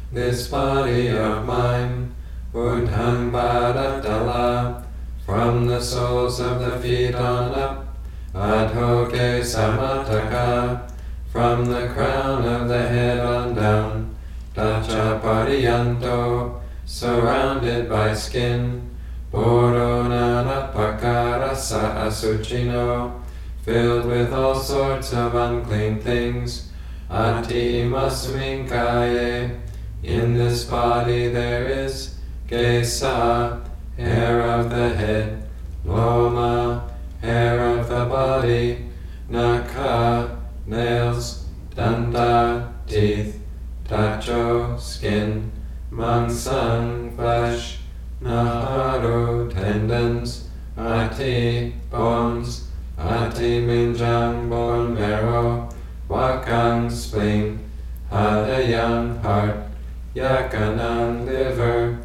this body of mine, Buddhang Bharatala, from the soles of the feet on up, Adhoke Samataka, from the crown of the head on down, Dacha Pariyanto, surrounded by skin, Boronana Pakarasa Asuchino, filled with all sorts of unclean things, Ati Masmin Kaye, in this body there is Kesa, hair of the head, Loma, hair of the body, Naka, nails, Danta, teeth, Tacho, skin, Mangsang, flesh, Naharu, tendons, Ati, bones, Ati Minjang, bone marrow, Wakang, spleen, Hadayang, heart, Yakanang, liver,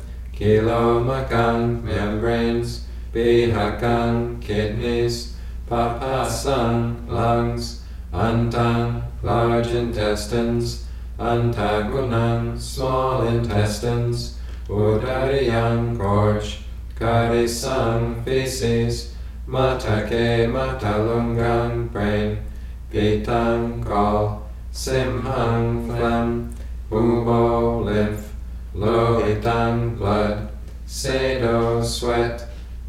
Kilomakang, membranes, Bihakang, kidneys, Papasang, lungs, Antang, large intestines, Antagunang, small intestines, Udariyang, gorge, Karisang, feces, Matake, matalungang, brain, Pitang, gall, Simhang, phlegm, Bubo, lymph, Lohitang, blood, Sado, sweat,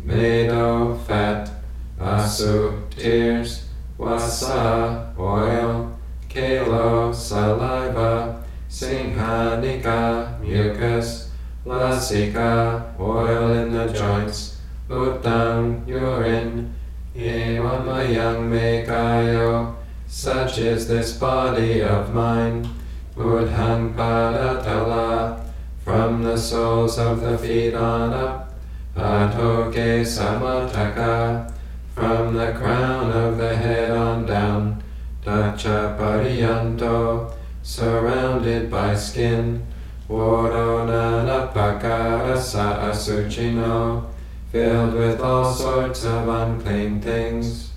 Medo, fat, Asu, tears, Wasa, oil, Kalo, saliva, Singhanika, mucus, Lasika, oil in the joints, Utang, urine, Ewamayang Mekayo, such is this body of mine, Buddhang Padatala, from the soles of the feet on up, Adhoke Samataka, from the crown of the head on down, Dacha Pariyanto, surrounded by skin, Voronana Pakarasa Asuchino, filled with all sorts of unclean things,